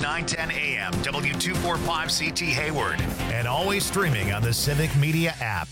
910 AM, W245CT Hayward, and always streaming on the Civic Media app.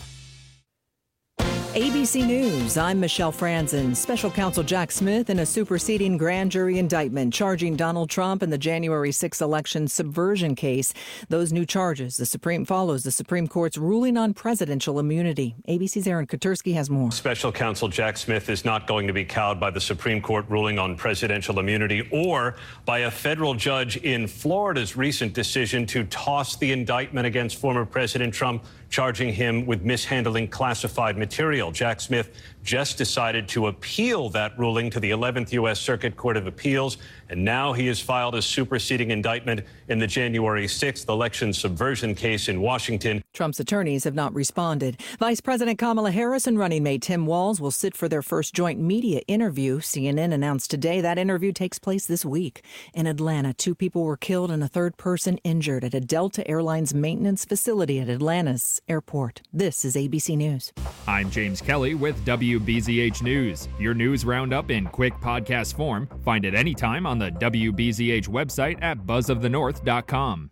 ABC News, I'm Michelle Franzen. Special Counsel Jack Smith in a superseding grand jury indictment charging Donald Trump in the January 6 election subversion case. Those new charges, the Supreme Court's ruling on presidential immunity. ABC's Aaron Katersky has more. Special Counsel Jack Smith is not going to be cowed by the Supreme Court ruling on presidential immunity or by a federal judge in Florida's recent decision to toss the indictment against former President Trump, charging him with mishandling classified material. Jack Smith just decided to appeal that ruling to the 11th U.S. Circuit Court of Appeals, and now he has filed a superseding indictment in the January 6th election subversion case in Washington. Trump's attorneys have not responded. Vice President Kamala Harris and running mate Tim Walz will sit for their first joint media interview. CNN announced today that interview takes place this week. In Atlanta, 2 people were killed and a third person injured at a Delta Airlines maintenance facility at Atlanta's airport. This is ABC News. I'm James Kelly with WBZH News. Your news roundup in quick podcast form. Find it anytime on the WBZH website at buzzofthenorth.com.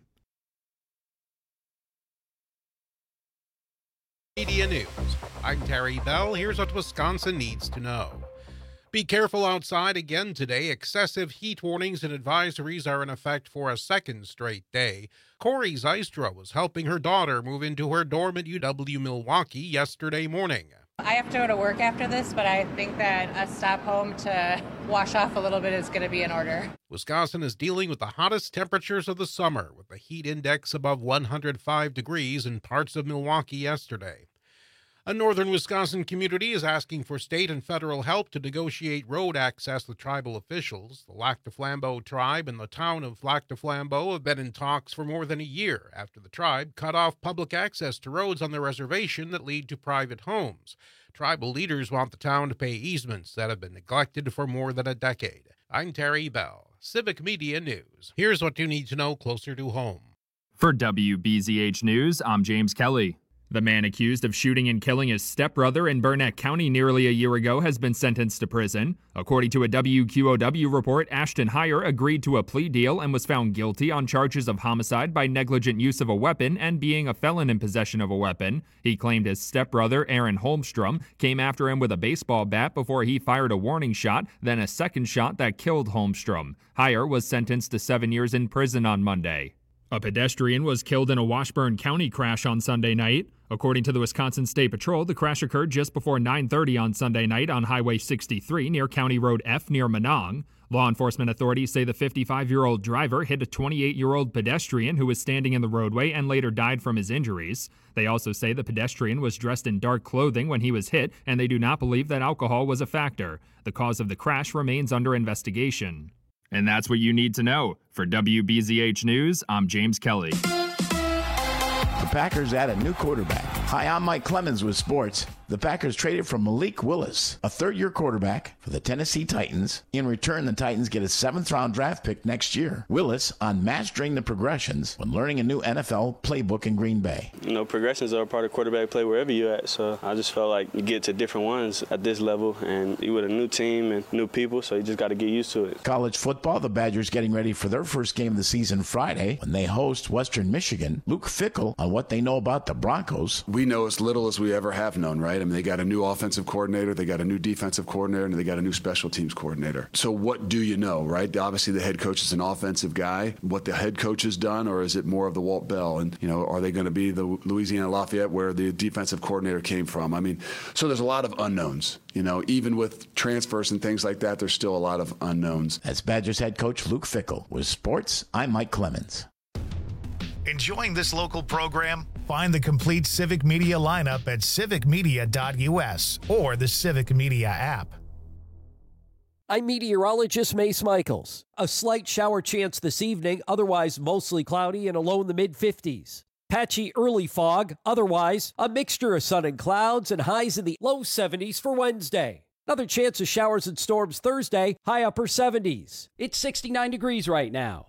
Media News. I'm Terry Bell. Here's what Wisconsin needs to know. Be careful outside again today. Excessive heat warnings and advisories are in effect for a second straight day. Corey Zystra was helping her daughter move into her dorm at UW-Milwaukee yesterday morning. I have to go to work after this, but I think that a stop home to wash off a little bit is going to be in order. Wisconsin is dealing with the hottest temperatures of the summer, with the heat index above 105 degrees in parts of Milwaukee yesterday. A northern Wisconsin community is asking for state and federal help to negotiate road access with tribal officials. The Lac du Flambeau tribe and the town of Lac du Flambeau have been in talks for more than a year after the tribe cut off public access to roads on their reservation that lead to private homes. Tribal leaders want the town to pay easements that have been neglected for more than a decade. I'm Terry Bell, Civic Media News. Here's what you need to know closer to home. For WBZH News, I'm James Kelly. The man accused of shooting and killing his stepbrother in Burnett County nearly a year ago has been sentenced to prison. According to a WQOW report, Ashton Heyer agreed to a plea deal and was found guilty on charges of homicide by negligent use of a weapon and being a felon in possession of a weapon. He claimed his stepbrother, Aaron Holmstrom, came after him with a baseball bat before he fired a warning shot, then a second shot that killed Holmstrom. Heyer was sentenced to 7 years in prison on Monday. A pedestrian was killed in a Washburn County crash on Sunday night. According to the Wisconsin State Patrol, the crash occurred just before 9:30 on Sunday night on Highway 63 near County Road F near Monong. Law enforcement authorities say the 55-year-old driver hit a 28-year-old pedestrian who was standing in the roadway and later died from his injuries. They also say the pedestrian was dressed in dark clothing when he was hit, and they do not believe that alcohol was a factor. The cause of the crash remains under investigation. And that's what you need to know. For WBZH News, I'm James Kelly. The Packers add a new quarterback. Hi, I'm Mike Clemens with sports. The Packers traded for Malik Willis, a third-year quarterback for the Tennessee Titans. In return, the Titans get a 7th-round draft pick next year. Willis on mastering the progressions when learning a new NFL playbook in Green Bay. You know, progressions are a part of quarterback play wherever you're at, so I just felt like you get to different ones at this level, and you with a new team and new people, so you just got to get used to it. College football, the Badgers getting ready for their first game of the season Friday when they host Western Michigan. Luke Fickell on what they know about the Broncos. We know as little as we ever have known, right? I mean, they got a new offensive coordinator, they got a new defensive coordinator, and they got a new special teams coordinator. So what do you know, right? Obviously, the head coach is an offensive guy. What the head coach has done, or is it more of the Walt Bell? And, you know, are they going to be the Louisiana Lafayette where the defensive coordinator came from? I mean, so there's a lot of unknowns. You know, even with transfers and things like that, there's still a lot of unknowns. That's Badgers head coach Luke Fickell. With sports, I'm Mike Clemens. Enjoying this local program? Find the complete Civic Media lineup at civicmedia.us or the Civic Media app. I'm meteorologist Mace Michaels. A slight shower chance this evening, otherwise mostly cloudy and a low in the mid-50s. Patchy early fog, otherwise a mixture of sun and clouds and highs in the low 70s for Wednesday. Another chance of showers and storms Thursday, high upper 70s. It's 69 degrees right now.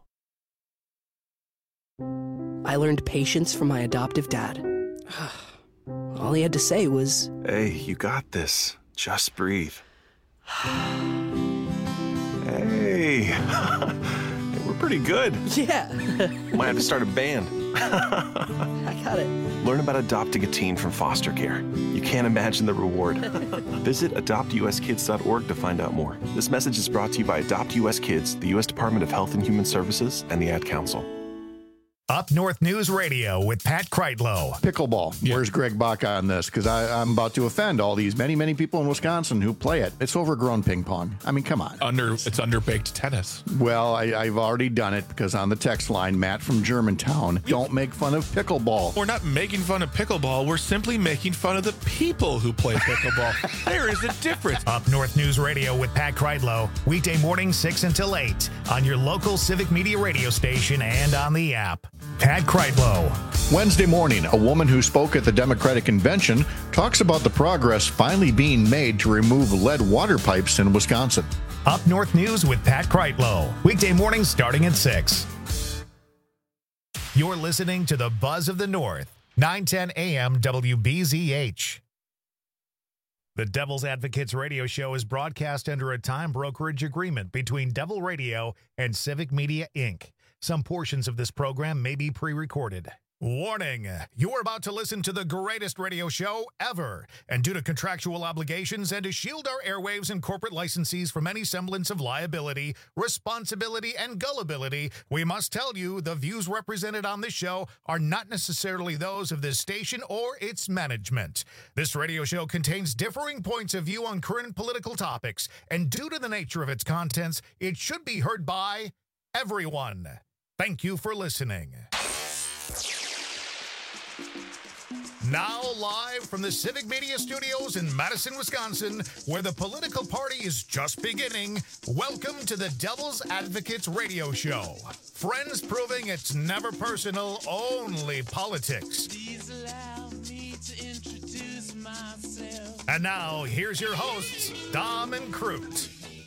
I learned patience from my adoptive dad. All he had to say was, "Hey, you got this. Just breathe." Hey, we're pretty good. Yeah. Might have to start a band. I got it. Learn about adopting a teen from foster care. You can't imagine the reward. Visit adoptuskids.org to find out more. This message is brought to you by Adopt US Kids, the U.S. Department of Health and Human Services, and the Ad Council. Up North News Radio with Pat Kreitlow. Pickleball. Yeah. Where's Greg Bach on this? Because I'm about to offend all these many people in Wisconsin who play it. It's overgrown ping pong. I mean, come on. It's underbaked tennis. Well, I've already done it because on the text line, Matt from Germantown, don't make fun of pickleball. We're not making fun of pickleball. We're simply making fun of the people who play pickleball. There is a difference. Up North News Radio with Pat Kreitlow. Weekday morning 6 until 8 on your local Civic Media radio station and on the app. Pat Kreitlow. Wednesday morning, a woman who spoke at the Democratic Convention talks about the progress finally being made to remove lead water pipes in Wisconsin. Up North News with Pat Kreitlow. Weekday morning starting at 6. You're listening to the Buzz of the North, 910 AM WBZH. The Devil's Advocates radio show is broadcast under a time brokerage agreement between Devil Radio and Civic Media, Inc. Some portions of this program may be pre-recorded. Warning, you're about to listen to the greatest radio show ever. And due to contractual obligations and to shield our airwaves and corporate licensees from any semblance of liability, responsibility, and gullibility, we must tell you the views represented on this show are not necessarily those of this station or its management. This radio show contains differing points of view on current political topics, and due to the nature of its contents, it should be heard by everyone. Thank you for listening. Now live from the Civic Media Studios in Madison, Wisconsin, where the political party is just beginning, welcome to the Devil's Advocates radio show. Friends proving it's never personal, only politics. Please allow me to introduce myself. And now, here's your hosts, Dom and Crute.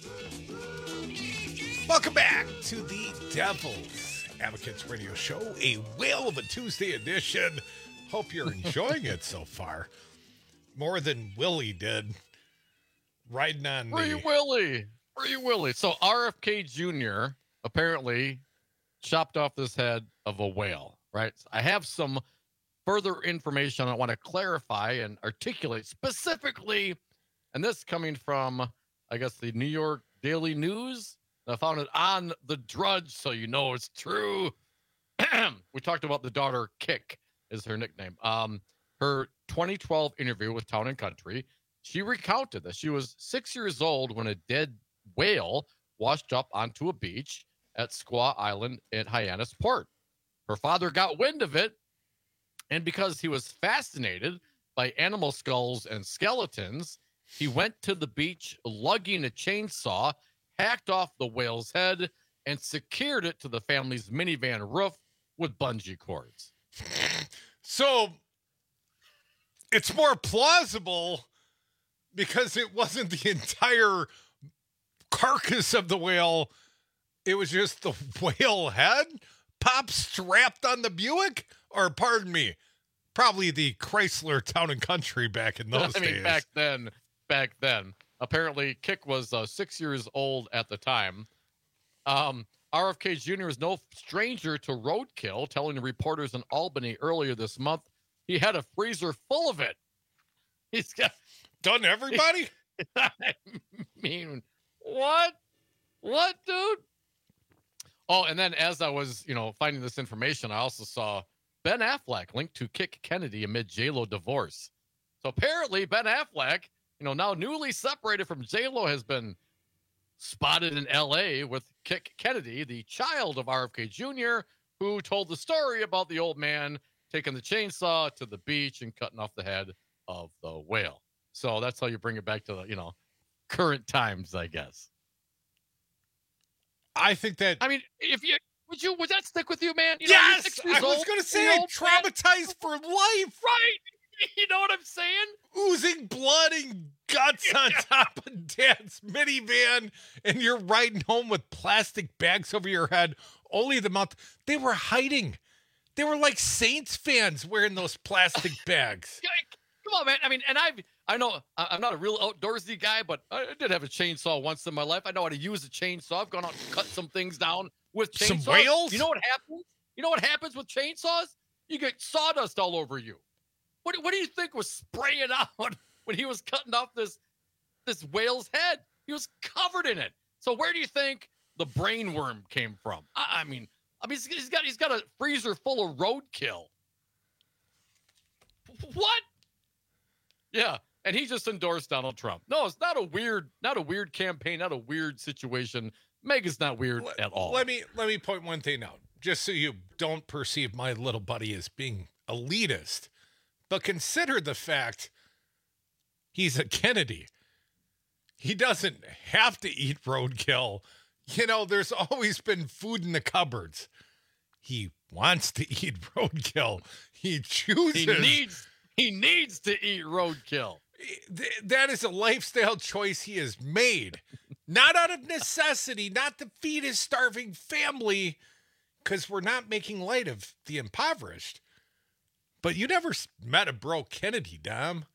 Welcome back to the Devil's Advocates radio show, a whale of a Tuesday edition. Hope you're enjoying it so far. More than Willie did. Riding on Free Willie. So RFK Jr. apparently chopped off this head of a whale, right? I have some further information I want to clarify and articulate specifically, and this coming from, I guess, the New York Daily News. I found it on The Drudge, so you know it's true. We talked about the daughter, Kick, is her nickname. Her 2012 interview with Town and Country, she recounted that she was 6 years old when a dead whale washed up onto a beach at Squaw Island at Hyannis Port. Her father got wind of it, and because he was fascinated by animal skulls and skeletons, he went to the beach lugging a chainsaw, hacked off the whale's head, and secured it to the family's minivan roof with bungee cords. So it's more plausible because it wasn't the entire carcass of the whale. It was just the whale head pop strapped on the Buick, or pardon me, probably the Chrysler Town and Country back in those days. Back then. Apparently, Kick was 6 years old at the time. RFK Jr. is no stranger to roadkill, telling reporters in Albany earlier this month he had a freezer full of it. He's got done everybody? I mean, what? What, dude? Oh, and then as I was, finding this information, I also saw Ben Affleck linked to Kick Kennedy amid J-Lo divorce. So apparently Ben Affleck, now newly separated from J-Lo, has been spotted in L.A. with Kick Kennedy, the child of RFK Jr., who told the story about the old man taking the chainsaw to the beach and cutting off the head of the whale. So that's how you bring it back to the, current times, I guess. I think that... I mean, would that stick with you, man? Yes! I was going to say, traumatized for life! Right! You know what I'm saying? Oozing blood and guts on top of Dad's minivan, and you're riding home with plastic bags over your head. Only the mouth. They were hiding. They were like Saints fans wearing those plastic bags. Come on, man. I mean, and I know I'm not a real outdoorsy guy, but I did have a chainsaw once in my life. I know how to use a chainsaw. I've gone out and cut some things down with chainsaws. Some whales? You know what happens? You know what happens with chainsaws? You get sawdust all over you. What do you think was spraying out when he was cutting off this whale's head? He was covered in it. So where do you think the brain worm came from? I mean, he's got a freezer full of roadkill. What? Yeah, and he just endorsed Donald Trump. No, it's not a weird campaign, not a weird situation. Mega's not weird at all. Let me point one thing out, just so you don't perceive my little buddy as being elitist. But consider the fact he's a Kennedy. He doesn't have to eat roadkill. You know, there's always been food in the cupboards. He wants to eat roadkill. He chooses. He needs to eat roadkill. That is a lifestyle choice he has made. Not out of necessity, not to feed his starving family, because we're not making light of the impoverished. But you never met a broke Kennedy, Dom.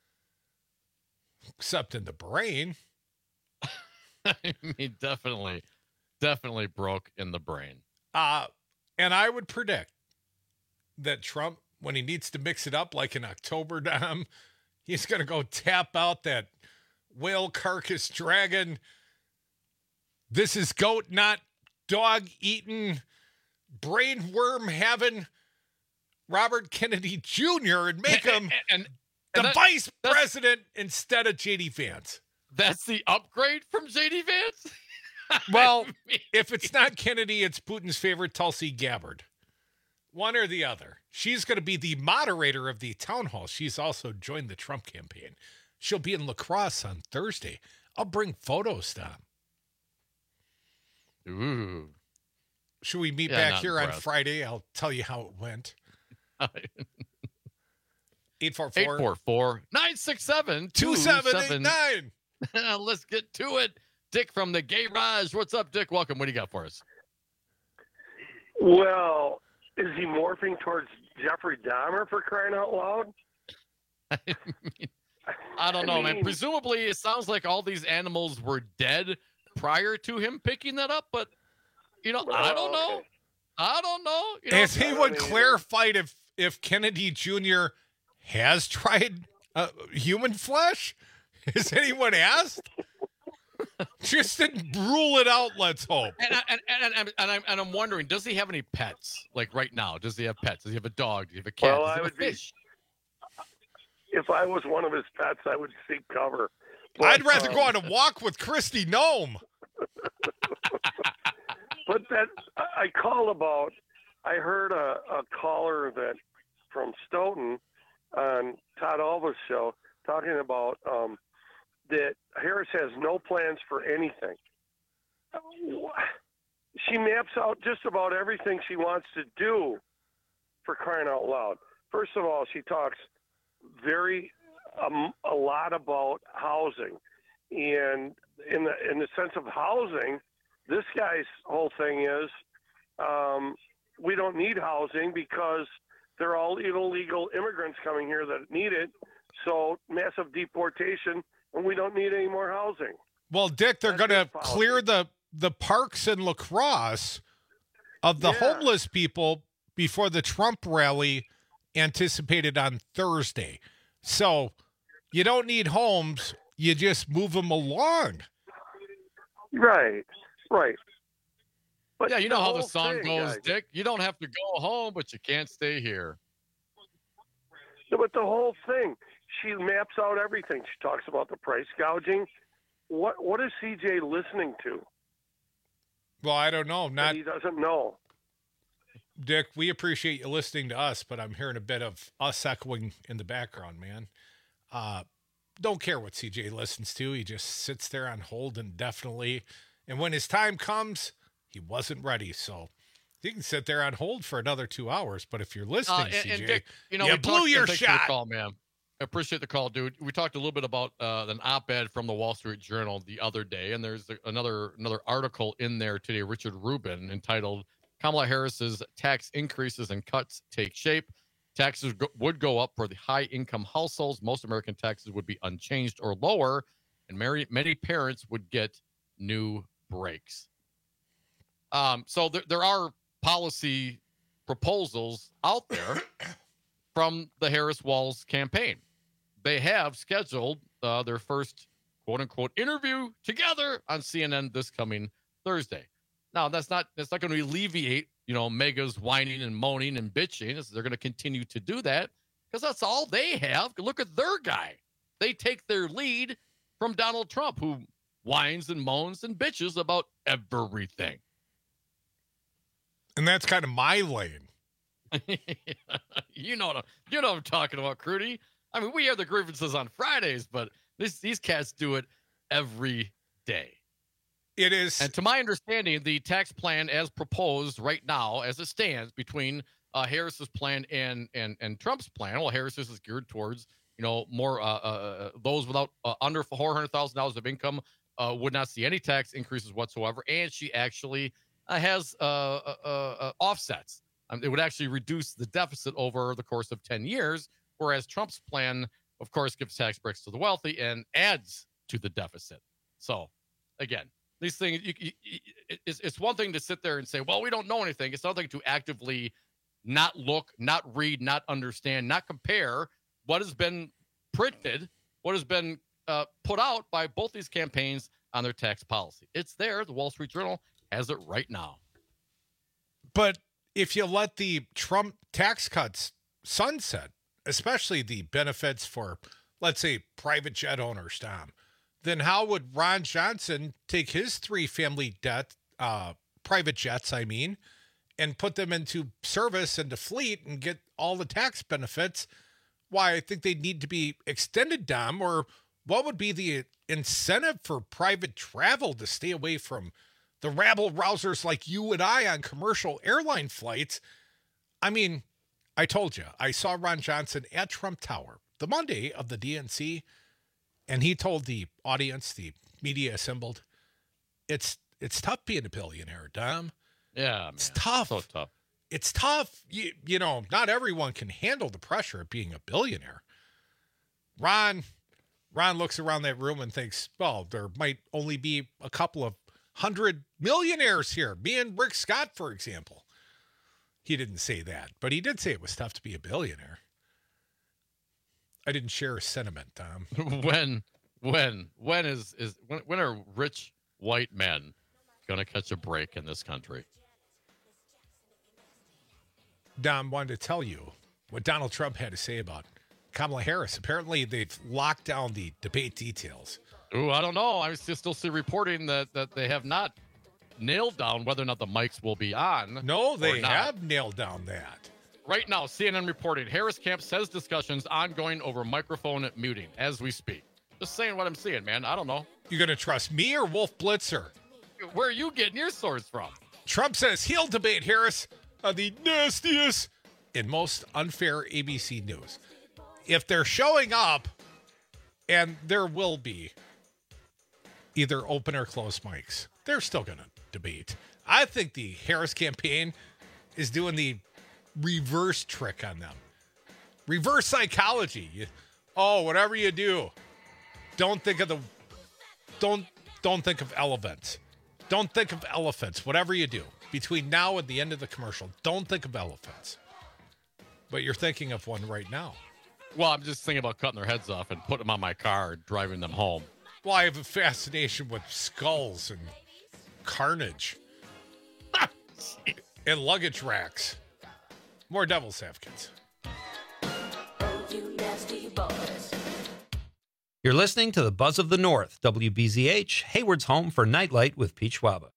Except in the brain. I mean, definitely broke in the brain. And I would predict that Trump, when he needs to mix it up like in October, Dom, he's going to go tap out that whale carcass dragon. This is goat, not dog eating, brain worm having Robert Kennedy Jr. and make him the vice president instead of J.D. Vance. That's the upgrade from J.D. Vance? Well, if it's not Kennedy, it's Putin's favorite Tulsi Gabbard. One or the other. She's going to be the moderator of the town hall. She's also joined the Trump campaign. She'll be in La Crosse on Thursday. I'll bring photos, Tom. Ooh. Should we meet back here on Friday? I'll tell you how it went. 844-967-2789. Let's get to it. Dick from the Garage. What's up, Dick? Welcome. What do you got for us? Well, is he morphing towards Jeffrey Dahmer, for crying out loud? I don't know, man. Presumably, it sounds like all these animals were dead prior to him picking that up, but, I don't know. Okay. I don't know. Has anyone clarified if Kennedy Jr. has tried human flesh? Has anyone asked? Just didn't rule it out, let's hope. And I'm wondering, does he have any pets? Like right now, does he have pets? Does he have a dog? Does he have a cat? Well, does he have a fish? If I was one of his pets, I would seek cover. But, I'd rather go on a walk with Christy Nome. But I called about, I heard a caller from Stoughton on Todd Alva's show talking about that Harris has no plans for anything. She maps out just about everything she wants to do, for crying out loud. First of all, she talks a lot about housing, and in the sense of housing, this guy's whole thing is we don't need housing because they're all illegal immigrants coming here that need it. So massive deportation, and we don't need any more housing. Well, Dick, they're going to clear the parks in La Crosse of the homeless people before the Trump rally anticipated on Thursday. So you don't need homes. You just move them along. Right. But yeah, you know how the song goes, Dick. You don't have to go home, but you can't stay here. But the whole thing, she maps out everything. She talks about the price gouging. What is CJ listening to? Well, I don't know. He doesn't know. Dick, we appreciate you listening to us, but I'm hearing a bit of us echoing in the background, man. Don't care what CJ listens to. He just sits there on hold indefinitely. And when his time comes, he wasn't ready. So he can sit there on hold for another 2 hours. But if you're listening, CJ, and Dick, you blew your shot. For the call, man. I appreciate the call, dude. We talked a little bit about an op-ed from the Wall Street Journal the other day, and there's another article in there today, Richard Rubin, entitled Kamala Harris's tax increases and cuts take shape. Taxes would go up for the high-income households. Most American taxes would be unchanged or lower, and many parents would get new brakes. So there are policy proposals out there from the Harris-Walz campaign. They have scheduled their first quote-unquote interview together on CNN this coming Thursday. Now, that's not going to alleviate, Mega's whining and moaning and bitching. They're going to continue to do that because that's all they have. Look at their guy. They take their lead from Donald Trump, who whines and moans and bitches about everything. And that's kind of my lane. You know what I'm talking about, Crudy. I mean, we have the grievances on Fridays, but these cats do it every day. It is. And to my understanding, the tax plan as proposed right now, as it stands between Harris's plan and Trump's plan, well, Harris's is geared towards, more those without under $400,000 of income would not see any tax increases whatsoever. And she actually has offsets. It would actually reduce the deficit over the course of 10 years, whereas Trump's plan, of course, gives tax breaks to the wealthy and adds to the deficit. So, again, these things, it's one thing to sit there and say, well, we don't know anything. It's another thing to actively not look, not read, not understand, not compare what has been printed, what has been put out by both these campaigns on their tax policy. It's there. The Wall Street Journal has it right now. But if you let the Trump tax cuts sunset, especially the benefits for, let's say, private jet owners, Tom, then how would Ron Johnson take his 3 family private jets, and put them into service and to fleet and get all the tax benefits? Why, I think they need to be extended, Dom, or what would be the incentive for private travel to stay away from the rabble-rousers like you and I on commercial airline flights? I mean, I told you, I saw Ron Johnson at Trump Tower the Monday of the DNC, and he told the audience, the media assembled, it's tough being a billionaire, Dom. Yeah, man. It's tough. So tough. It's tough. You know, not everyone can handle the pressure of being a billionaire. Ron looks around that room and thinks, well, there might only be a couple of 100 millionaires here. Me and Rick Scott, for example. He didn't say that, but he did say it was tough to be a billionaire. I didn't share his sentiment, Tom. When are rich white men going to catch a break in this country? Dom wanted to tell you what Donald Trump had to say about Kamala Harris. Apparently, they've locked down the debate details. Ooh, I don't know. I still see reporting that they have not nailed down whether or not the mics will be on. No, they have nailed down that. Right now, CNN reporting Harris camp says discussions ongoing over microphone muting as we speak. Just saying what I'm seeing, man. I don't know. You going to trust me or Wolf Blitzer? Where are you getting your source from? Trump says he'll debate Harris on the nastiest and most unfair ABC news. If they're showing up, and there will be either open or closed mics, they're still going to debate. I think the Harris campaign is doing the reverse trick on them. Reverse psychology. Whatever you do, don't think of elephants. Don't think of elephants. Whatever you do between now and the end of the commercial, don't think of elephants. But you're thinking of one right now. Well, I'm just thinking about cutting their heads off and putting them on my car and driving them home. Well, I have a fascination with skulls and carnage and luggage racks. More Devil's Advocates. You're listening to the Buzz of the North, WBZH, Hayward's home for Nightlight with Pete Schwaba.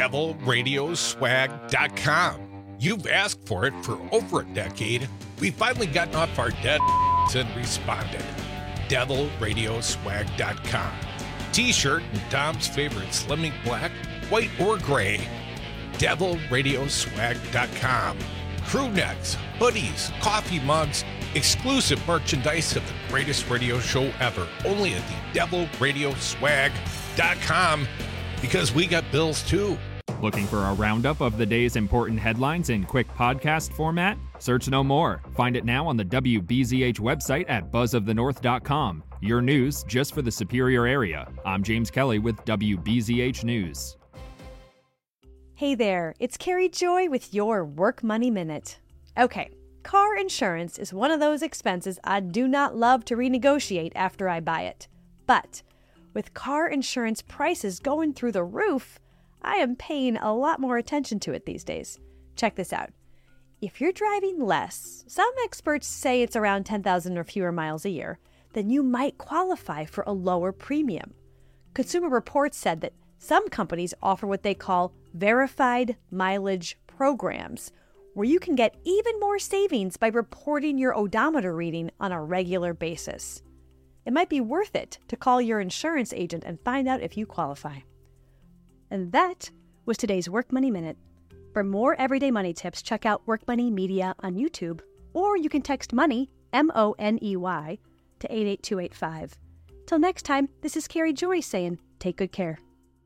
DevilRadioswag.com. You've asked for it for over a decade. We've finally gotten off our dead and responded. DevilRadioswag.com. T-shirt and Tom's favorite Slimming Black, white or gray. DevilRadioswag.com. Crew necks, hoodies, coffee mugs, exclusive merchandise of the greatest radio show ever. Only at the DevilRadioswag.com, because we got bills too. Looking for a roundup of the day's important headlines in quick podcast format? Search no more. Find it now on the WBZH website at buzzofthenorth.com. Your news just for the Superior area. I'm James Kelly with WBZH News. Hey there, it's Carrie Joy with your Work Money Minute. Okay, car insurance is one of those expenses I do not love to renegotiate after I buy it. But with car insurance prices going through the roof, I am paying a lot more attention to it these days. Check this out. If you're driving less, some experts say it's around 10,000 or fewer miles a year, then you might qualify for a lower premium. Consumer Reports said that some companies offer what they call verified mileage programs, where you can get even more savings by reporting your odometer reading on a regular basis. It might be worth it to call your insurance agent and find out if you qualify. And that was today's Work Money Minute. For more everyday money tips, check out Work Money Media on YouTube, or you can text MONEY, MONEY, to 88285. Till next time, this is Carrie Joy saying, take good care.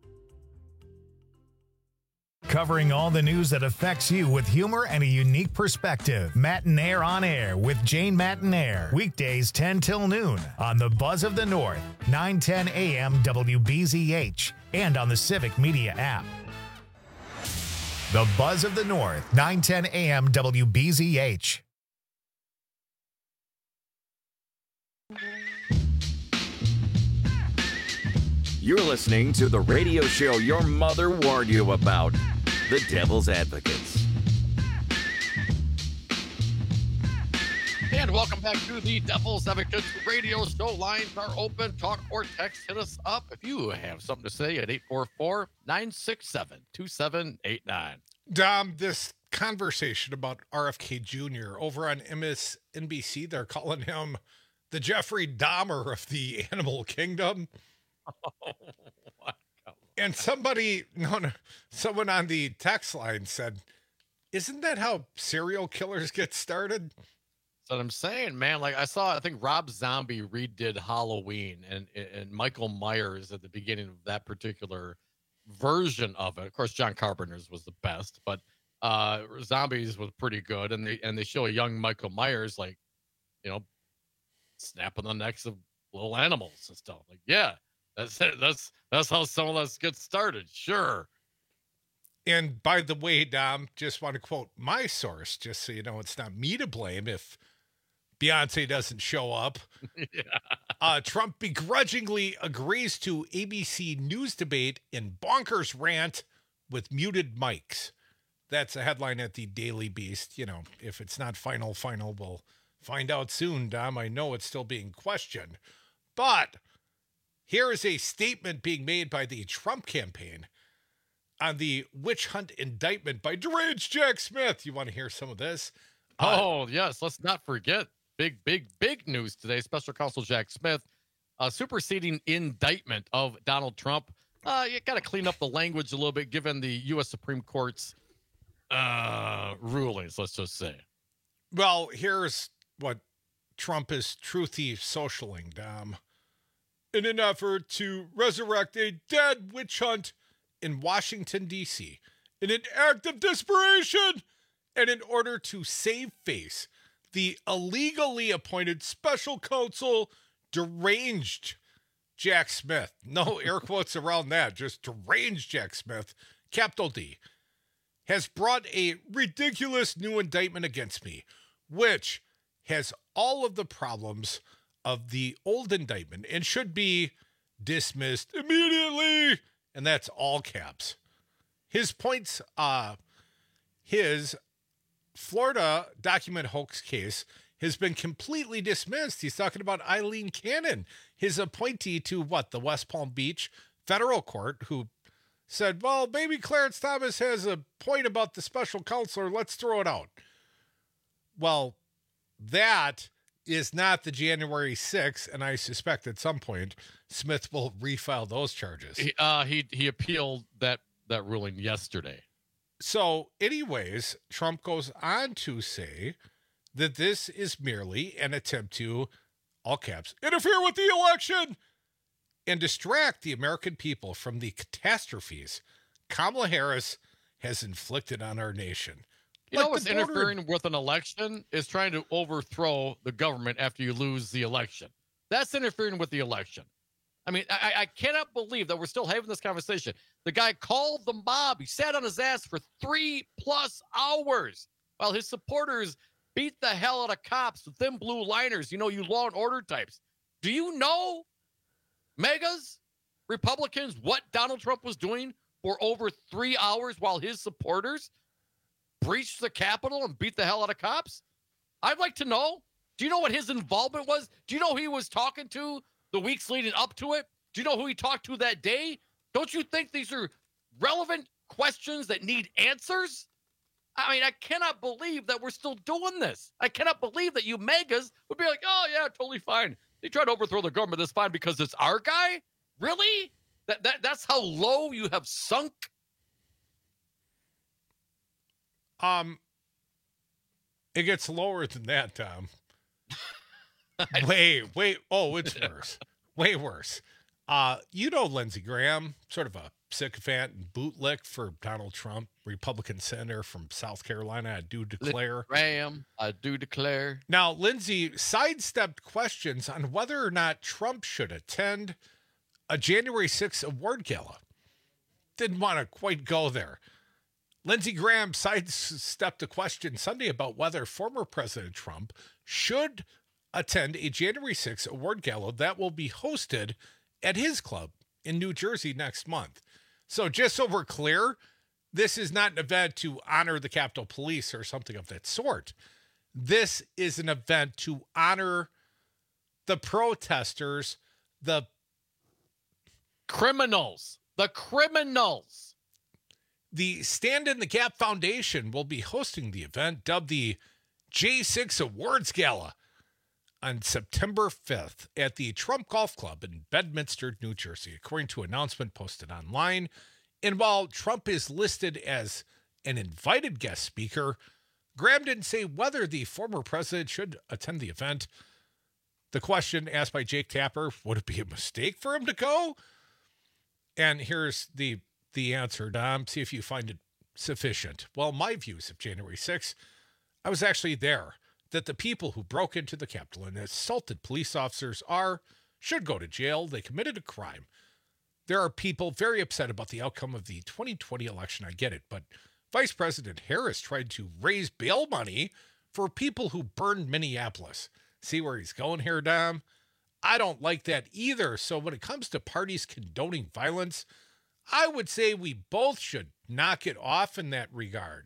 Covering all the news that affects you with humor and a unique perspective. Matinaire on Air with Jane Matinaire. Weekdays 10 till noon on the Buzz of the North, 910 AM WBZH, and on the Civic Media app. The Buzz of the North, 910 AM WBZH. You're listening to the radio show your mother warned you about, The Devil's Advocates. And welcome back to the Devil's Advocates radio show. Lines are open. Talk or text. Hit us up if you have something to say at 844-967-2789. Dom, this conversation about RFK Jr. over on MSNBC, they're calling him the Jeffrey Dahmer of the animal kingdom. And someone on the text line said, isn't that how serial killers get started? That's what I'm saying, man. Like I think Rob Zombie redid Halloween and Michael Myers at the beginning of that particular version of it. Of course, John Carpenter's was the best, but Zombies was pretty good. And they show a young Michael Myers, like, snapping the necks of little animals and stuff. Like, yeah. That's it. That's how some of us get started. Sure. And by the way, Dom, just want to quote my source, just so you know it's not me to blame if Beyonce doesn't show up. Yeah. Trump begrudgingly agrees to ABC News debate in bonkers rant with muted mics. That's a headline at the Daily Beast. If it's not final, we'll find out soon, Dom. I know it's still being questioned. But here is a statement being made by the Trump campaign on the witch hunt indictment by deranged Jack Smith. You want to hear some of this? Yes. Let's not forget. Big news today. Special Counsel Jack Smith, superseding indictment of Donald Trump. You got to clean up the language a little bit, given the U.S. Supreme Court's rulings, let's just say. Well, here's what Trump is truthy socialing, Dom. In an effort to resurrect a dead witch hunt in Washington, D.C., in an act of desperation, and in order to save face, the illegally appointed special counsel, deranged Jack Smith, no air quotes around that, just deranged Jack Smith, capital D, has brought a ridiculous new indictment against me, which has all of the problems of the old indictment and should be dismissed immediately. And that's all caps. His points, his Florida document hoax case has been completely dismissed. He's talking about Eileen Cannon, his appointee to the West Palm Beach federal court, who said, well, maybe Clarence Thomas has a point about the special counselor. Let's throw it out. Well, that is not the January 6th, and I suspect at some point Smith will refile those charges. He appealed that ruling yesterday. So, anyways, Trump goes on to say that this is merely an attempt to, all caps, interfere with the election and distract the American people from the catastrophes Kamala Harris has inflicted on our nation. You know what's interfering with an election is trying to overthrow the government after you lose the election. That's interfering with the election. I mean, I cannot believe that we're still having this conversation. The guy called the mob. He sat on his ass for 3+ hours while his supporters beat the hell out of cops with thin blue liners, you Law and Order types. Do you know, megas, Republicans, what Donald Trump was doing for over 3 hours while his supporters breached the Capitol and beat the hell out of cops? I'd like to know. Do you know what his involvement was? Do you know who he was talking to the weeks leading up to it? Do you know who he talked to that day? Don't you think these are relevant questions that need answers? I mean, I cannot believe that we're still doing this. I cannot believe that you megas would be like, oh, yeah, totally fine. They tried to overthrow the government. That's fine because it's our guy? Really? That's how low you have sunk? It gets lower than that, Tom. Wait. Oh, it's worse. Way worse. Lindsey Graham, sort of a sycophant and bootlick for Donald Trump, Republican senator from South Carolina, I do declare. Graham, I do declare. Now, Lindsey sidestepped questions on whether or not Trump should attend a January 6th award gala. Didn't want to quite go there. Lindsey Graham sidestepped a question Sunday about whether former President Trump should attend a January 6th award gala that will be hosted at his club in New Jersey next month. So just so we're clear, this is not an event to honor the Capitol Police or something of that sort. This is an event to honor the protesters, the criminals. The Stand in the Gap Foundation will be hosting the event dubbed the J6 Awards Gala on September 5th at the Trump Golf Club in Bedminster, New Jersey, according to an announcement posted online. And while Trump is listed as an invited guest speaker, Graham didn't say whether the former president should attend the event. The question asked by Jake Tapper, would it be a mistake for him to go? And here's the answer, Dom. See if you find it sufficient. Well, my views of January 6th, I was actually there, that the people who broke into the Capitol and assaulted police officers should go to jail. They committed a crime. There are people very upset about the outcome of the 2020 election. I get it. But Vice President Harris tried to raise bail money for people who burned Minneapolis. See where he's going here, Dom? I don't like that either. So when it comes to parties condoning violence, I would say we both should knock it off in that regard.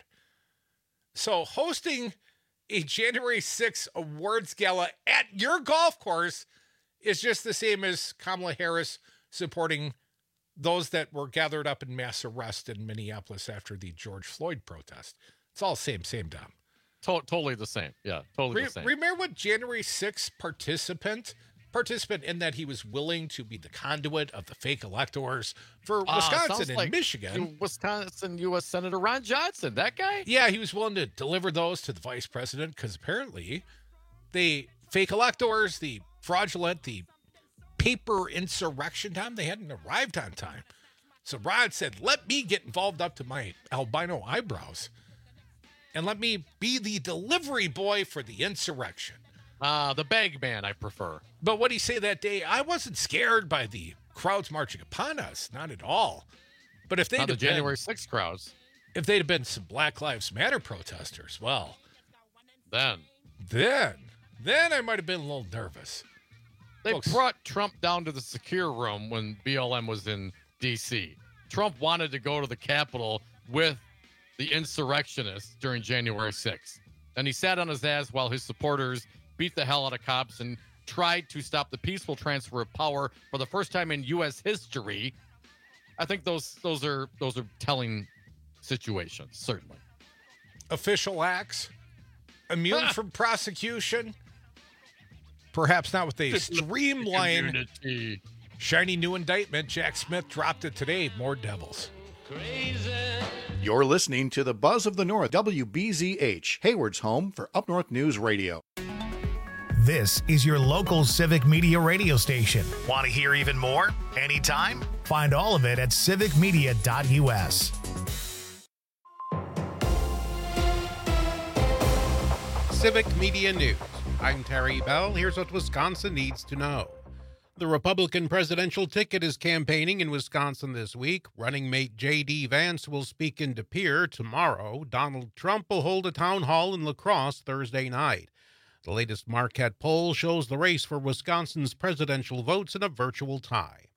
So hosting a January 6th awards gala at your golf course is just the same as Kamala Harris supporting those that were gathered up in mass arrest in Minneapolis after the George Floyd protest. It's all same, Dom. Totally the same. Yeah, totally the same. Remember what January 6th participant in that he was willing to be the conduit of the fake electors for Wisconsin and Michigan. Wisconsin U.S. Senator Ron Johnson, that guy? Yeah, he was willing to deliver those to the vice president because apparently the fake electors, the fraudulent, the paper insurrection time, they hadn't arrived on time. So Ron said, let me get involved up to my albino eyebrows and let me be the delivery boy for the insurrection. The bag man, I prefer. But what did he say that day? I wasn't scared by the crowds marching upon us. Not at all. But if they'd have been January 6th crowds, if they'd have been some Black Lives Matter protesters, well, then I might have been a little nervous. They brought Trump down to the secure room when BLM was in D.C. Trump wanted to go to the Capitol with the insurrectionists during January 6th. And he sat on his ass while his supporters beat the hell out of cops and tried to stop the peaceful transfer of power for the first time in U.S. history. I think those are telling situations, certainly. Official acts, immune from prosecution. Perhaps not with a streamlined, shiny new indictment. Jack Smith dropped it today. More devils. Crazy. You're listening to the Buzz of the North, WBZH, Hayward's home for Up North News Radio. This is your local civic media radio station. Want to hear even more? Anytime? Find all of it at civicmedia.us. Civic Media News. I'm Terry Bell. Here's what Wisconsin needs to know. The Republican presidential ticket is campaigning in Wisconsin this week. Running mate J.D. Vance will speak in De Pere tomorrow. Donald Trump will hold a town hall in La Crosse Thursday night. The latest Marquette poll shows the race for Wisconsin's presidential votes in a virtual tie.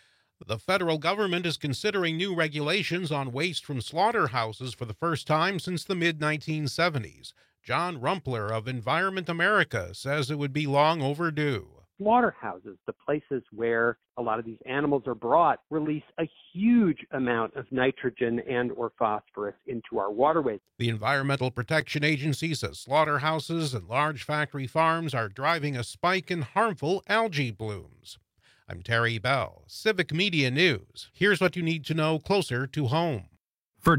The federal government is considering new regulations on waste from slaughterhouses for the first time since the mid-1970s. John Rumpler of Environment America says it would be long overdue. Slaughterhouses, the places where a lot of these animals are brought, release a huge amount of nitrogen and or phosphorus into our waterways. The Environmental Protection Agency says slaughterhouses and large factory farms are driving a spike in harmful algae blooms. I'm Terry Bell, Civic Media News. Here's what you need to know closer to home. For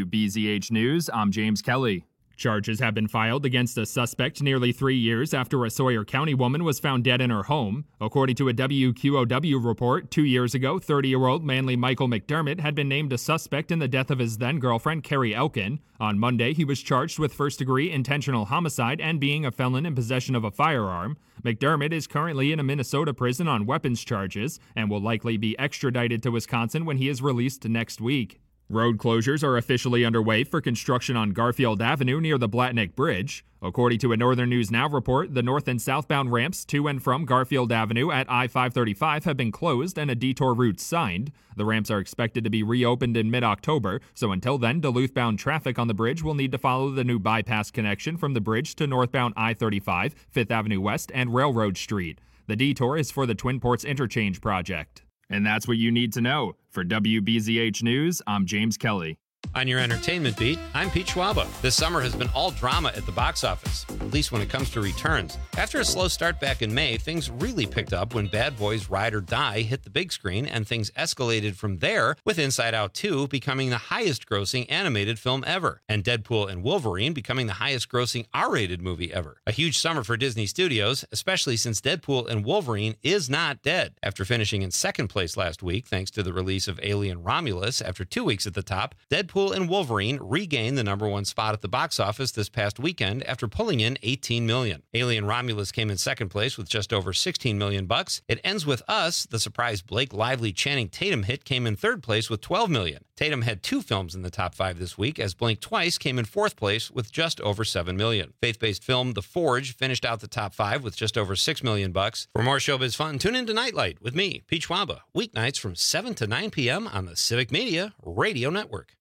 WBZH News, I'm James Kelly. Charges have been filed against a suspect nearly 3 years after a Sawyer County woman was found dead in her home. According to a WQOW report, 2 years ago, 30-year-old Manly Michael McDermott had been named a suspect in the death of his then-girlfriend, Carrie Elkin. On Monday, he was charged with first-degree intentional homicide and being a felon in possession of a firearm. McDermott is currently in a Minnesota prison on weapons charges and will likely be extradited to Wisconsin when he is released next week. Road closures are officially underway for construction on Garfield Avenue near the Blatnick Bridge. According to a Northern News Now report, the north and southbound ramps to and from Garfield Avenue at I-535 have been closed and a detour route signed. The ramps are expected to be reopened in mid-October, so until then, Duluth-bound traffic on the bridge will need to follow the new bypass connection from the bridge to northbound I-35, 5th Avenue West, and Railroad Street. The detour is for the Twin Ports Interchange project. And that's what you need to know. For WBZH News, I'm James Kelly. On your entertainment beat, I'm Pete Schwaba. This summer has been all drama at the box office, at least when it comes to returns. After a slow start back in May, things really picked up when Bad Boys Ride or Die hit the big screen, and things escalated from there, with Inside Out 2 becoming the highest-grossing animated film ever, and Deadpool and Wolverine becoming the highest-grossing R-rated movie ever. A huge summer for Disney Studios, especially since Deadpool and Wolverine is not dead. After finishing in second place last week, thanks to the release of Alien Romulus, after 2 weeks at the top, Deadpool and Wolverine regained the number one spot at the box office this past weekend after pulling in $18 million. Alien Romulus came in second place with just over $16 million. It Ends With Us, the surprise Blake Lively Channing Tatum hit, came in third place with $12 million. Tatum had 2 films in the top 5 this week, as Blink Twice came in fourth place with just over $7 million. Faith-based film The Forge finished out the top 5 with just over $6 million. For more showbiz fun, tune in to Nightlight with me, Pete Schwaba, weeknights from 7 to 9 p.m. on the Civic Media Radio Network.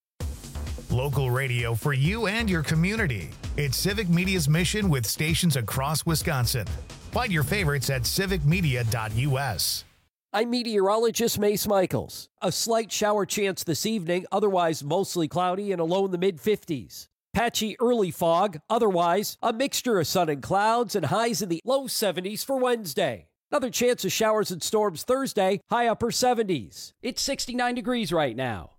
Local radio for you and your community. It's Civic Media's mission with stations across Wisconsin. Find your favorites at civicmedia.us. I'm meteorologist Mace Michaels. A slight shower chance this evening, otherwise mostly cloudy and a low in the mid-50s. Patchy early fog, otherwise a mixture of sun and clouds, and highs in the low 70s for Wednesday. Another chance of showers and storms Thursday, high upper 70s. It's 69 degrees right now.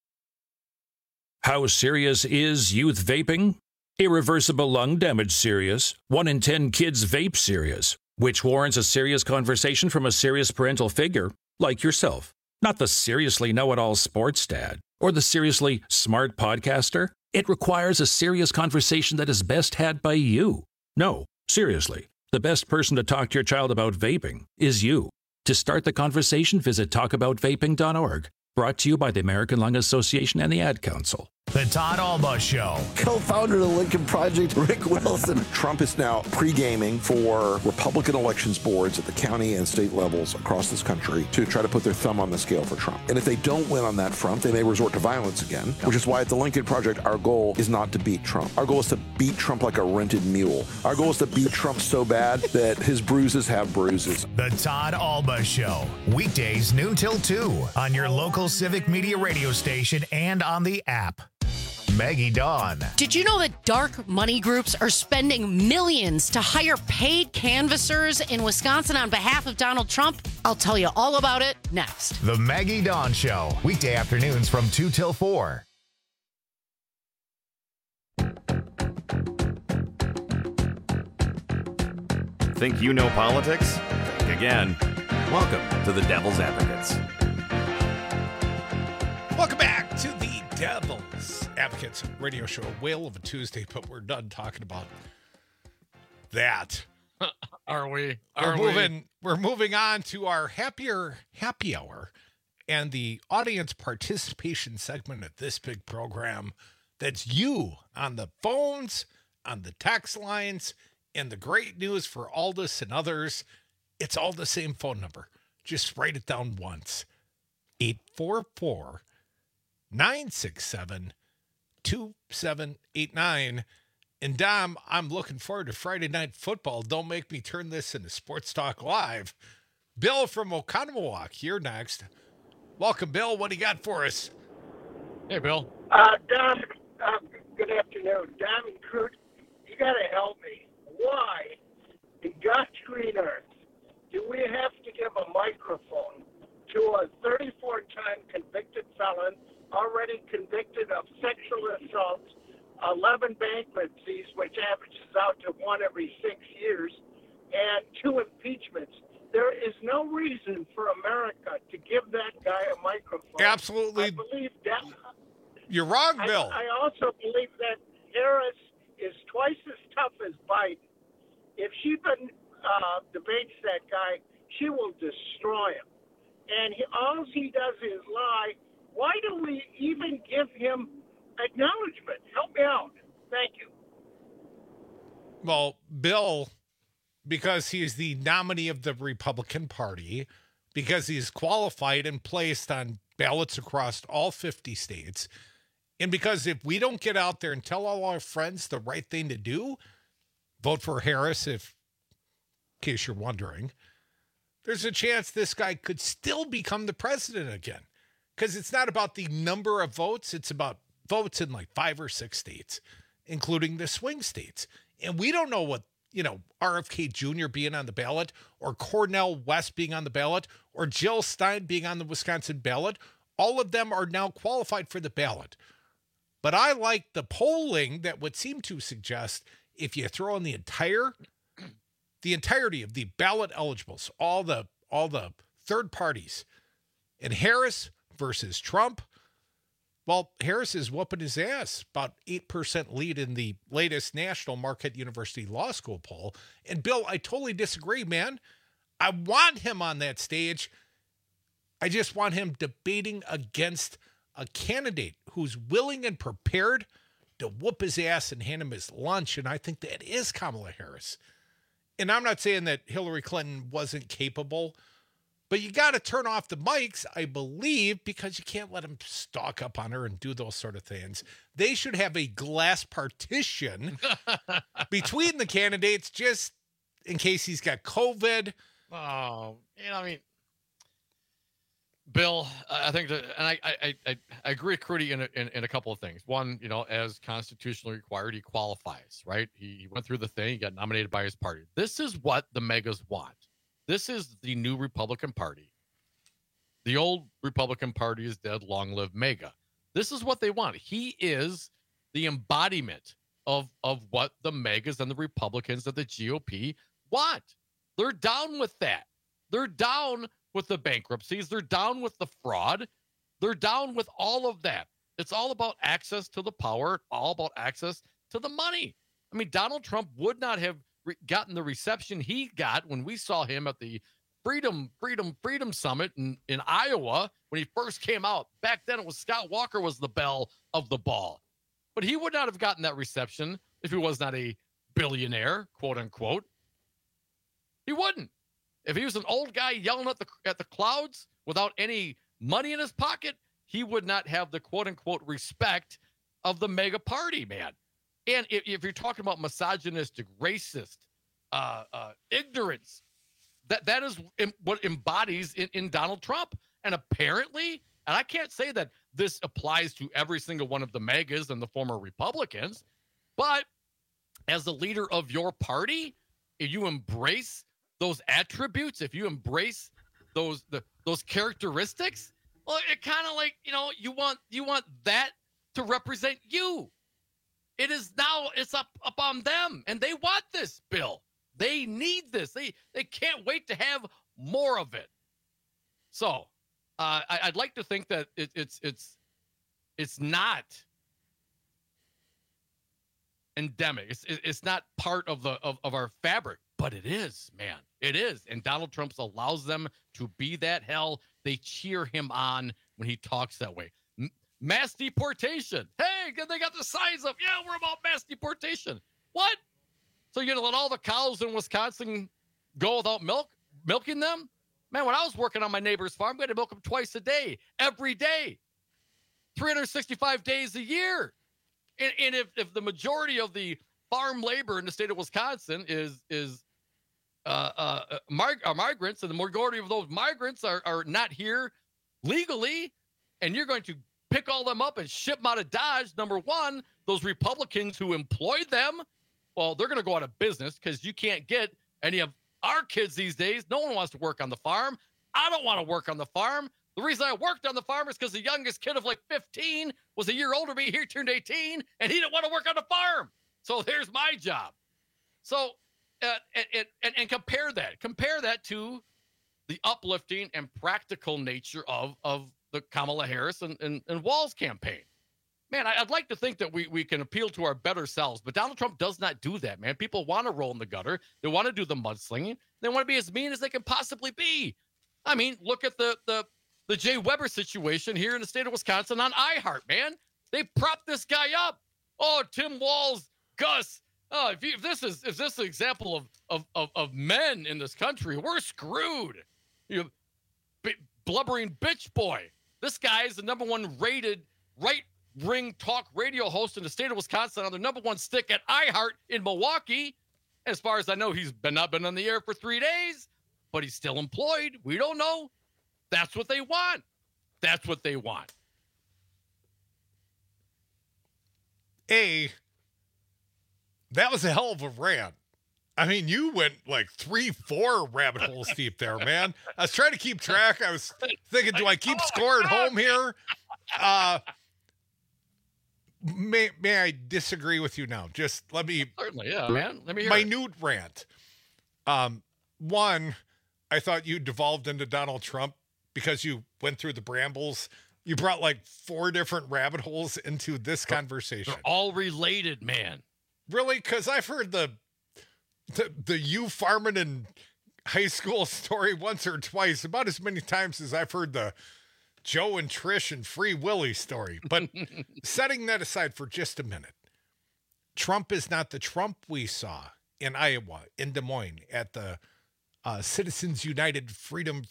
How serious is youth vaping? Irreversible lung damage serious. 1 in 10 kids vape serious, which warrants a serious conversation from a serious parental figure like yourself. Not the seriously know-it-all sports dad or the seriously smart podcaster. It requires a serious conversation that is best had by you. No, seriously, the best person to talk to your child about vaping is you. To start the conversation, visit talkaboutvaping.org. Brought to you by the American Lung Association and the Ad Council. The Todd Alba Show. Co-founder of the Lincoln Project, Rick Wilson. Trump is now pre-gaming for Republican elections boards at the county and state levels across this country to try to put their thumb on the scale for Trump. And if they don't win on that front, they may resort to violence again, which is why at the Lincoln Project, our goal is not to beat Trump. Our goal is to beat Trump like a rented mule. Our goal is to beat Trump so bad that his bruises have bruises. The Todd Alba Show. Weekdays noon till 2 on your local Civic Media radio station and on the app. Maggie Dawn. Did you know that dark money groups are spending millions to hire paid canvassers in Wisconsin on behalf of Donald Trump? I'll tell you all about it next. The Maggie Dawn Show. Weekday afternoons from 2 till 4. Think you know politics? Think again. Welcome to the Devil's Advocates. Welcome back to the Devil's Advocates radio show. Whale of a Tuesday, but we're done talking about that. Are we? We're moving on to our happy hour and the audience participation segment of this big program. That's you on the phones, on the text lines, and the great news for Aldous and others. It's all the same phone number. Just write it down once. 844-967-2789. And Dom, I'm looking forward to Friday Night Football. Don't make me turn this into Sports Talk Live. Bill from Oconomowoc, you're next. Welcome, Bill. What do you got for us? Hey, Bill. Dom, good afternoon. Dom and Crute, you got to help me. Why, in God's green earth, do we have to give a microphone to a 34-time convicted felon, already convicted of sexual assault, 11 bankruptcies, which averages out to 1 every 6 years, and 2 impeachments? There is no reason for America to give that guy a microphone. Absolutely. I believe that. You're wrong, Bill. I also believe that Harris is twice as tough as Biden. If she debates that guy, she will destroy him. And all he does is lie. Why do we even give him acknowledgement? Help me out. Thank you. Well, Bill, because he is the nominee of the Republican Party, because he's qualified and placed on ballots across all 50 states, and because if we don't get out there and tell all our friends the right thing to do, vote for Harris, in case you're wondering, there's a chance this guy could still become the president again. Because it's not about the number of votes, it's about votes in like 5 or 6 states, including the swing states. And we don't know what, RFK Jr. being on the ballot, or Cornel West being on the ballot, or Jill Stein being on the Wisconsin ballot. All of them are now qualified for the ballot. But I like the polling that would seem to suggest if you throw in the entirety of the ballot eligibles, all the third parties, and Harris versus Trump, well, Harris is whooping his ass. About 8% lead in the latest National Marquette University Law School poll. And Bill, I totally disagree, man. I want him on that stage. I just want him debating against a candidate who's willing and prepared to whoop his ass and hand him his lunch. And I think that is Kamala Harris. And I'm not saying that Hillary Clinton wasn't capable, but you got to turn off the mics, I believe, because you can't let them stalk up on her and do those sort of things. They should have a glass partition between the candidates just in case he's got COVID. Oh, Bill, I think that, and I agree with Crudy in a couple of things. One, as constitutionally required, he qualifies, right? He went through the thing, he got nominated by his party. This is what the megas want. This is the new Republican Party. The old Republican Party is dead. Long live MAGA. This is what they want. He is the embodiment of what the megas and the Republicans of the GOP want. They're down with that. They're down with the bankruptcies. They're down with the fraud. They're down with all of that. It's all about access to the power, all about access to the money. I mean, Donald Trump would not have gotten the reception he got when we saw him at the Freedom Summit in Iowa when he first came out. Back then, it was Scott Walker was the belle of the ball. But he would not have gotten that reception if he was not a billionaire, quote unquote. He wouldn't. If he was an old guy yelling at the clouds without any money in his pocket, he would not have the quote-unquote respect of the mega party, man. And if you're talking about misogynistic, racist, ignorance, that is what embodies in Donald Trump. And apparently, and I can't say that this applies to every single one of the megas and the former Republicans, but as the leader of your party, if you embrace those attributes, if you embrace those characteristics, well, it kind of like, you want that to represent you. It's up on them, and they want this, Bill. They need this. They can't wait to have more of it. So I'd like to think that it's not endemic. It's not part of our fabric. But it is, man. It is. And Donald Trump allows them to be that hell. They cheer him on when he talks that way. Mass deportation. Hey, they got the signs up. Yeah, we're about mass deportation. What? So you're going to let all the cows in Wisconsin go without milking them? Man, when I was working on my neighbor's farm, we had to milk them twice a day, every day, 365 days a year. And if the majority of the farm labor in the state of Wisconsin is migrants, and the majority of those migrants are not here legally, and you're going to pick all them up and ship them out of Dodge, number one, those Republicans who employed them, well, they're going to go out of business because you can't get any of our kids these days. No one wants to work on the farm. I don't want to work on the farm. The reason I worked on the farm is because the youngest kid of like 15 was a year older than me. He turned 18, and he didn't want to work on the farm. So there's my job. So, and compare that to the uplifting and practical nature of the Kamala Harris and Walz campaign. Man, I'd like to think that we can appeal to our better selves, but Donald Trump does not do that, man. People want to roll in the gutter. They want to do the mudslinging. They want to be as mean as they can possibly be. I mean, look at the Jay Weber situation here in the state of Wisconsin on iHeart, man. They propped this guy up. Oh, Tim Walz, Gus. Oh, if this is an example of men in this country, we're screwed. You blubbering bitch boy. This guy is the number one rated right-wing talk radio host in the state of Wisconsin on the number one stick at iHeart in Milwaukee. As far as I know, he's not been on the air for 3 days, but he's still employed. We don't know. That's what they want. That's what they want. That was a hell of a rant. I mean, you went like 3-4 rabbit holes deep there, man. I was trying to keep track. I was thinking, do I keep score at home here? May I disagree with you now? Just let me. Certainly, yeah, man. Let me hear minute rant. One, I thought you devolved into Donald Trump because you went through the brambles. You brought like 4 different rabbit holes into this conversation. They're all related, man. Really? Because I've heard the you farming in high school story once or twice, about as many times as I've heard the Joe and Trish and Free Willy story. But setting that aside for just a minute, Trump is not the Trump we saw in Iowa, in Des Moines, at the Citizens United Freedom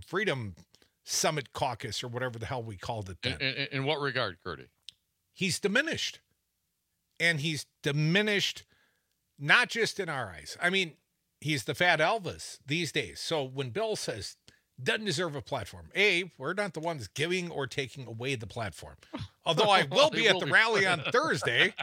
Summit Caucus, or whatever the hell we called it then. In what regard, Curdy? He's diminished. And he's diminished not just in our eyes. I mean, he's the fat Elvis these days. So when Bill says doesn't deserve a platform, we're not the ones giving or taking away the platform. Although I will be at the rally on Thursday.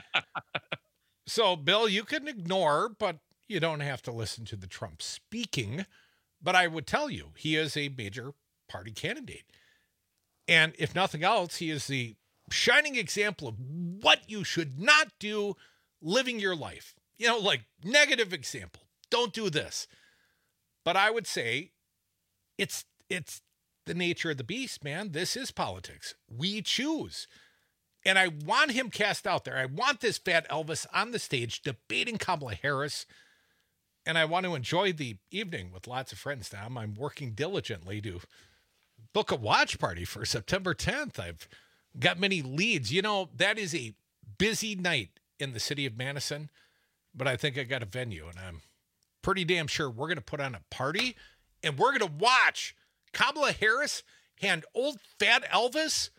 So, Bill, you can ignore, but you don't have to listen to the Trump speaking. But I would tell you, he is a major party candidate. And if nothing else, he is the shining example of what you should not do living your life. You know, like negative example. Don't do this. But I would say it's the nature of the beast, man. This is politics. We choose. And I want him cast out there. I want this fat Elvis on the stage debating Kamala Harris. And I want to enjoy the evening with lots of friends, Tom. I'm working diligently to book a watch party for September 10th. I've got many leads. You know, that is a busy night in the city of Madison, but I think I got a venue, and I'm pretty damn sure we're going to put on a party, and we're going to watch Kamala Harris hand old fat Elvis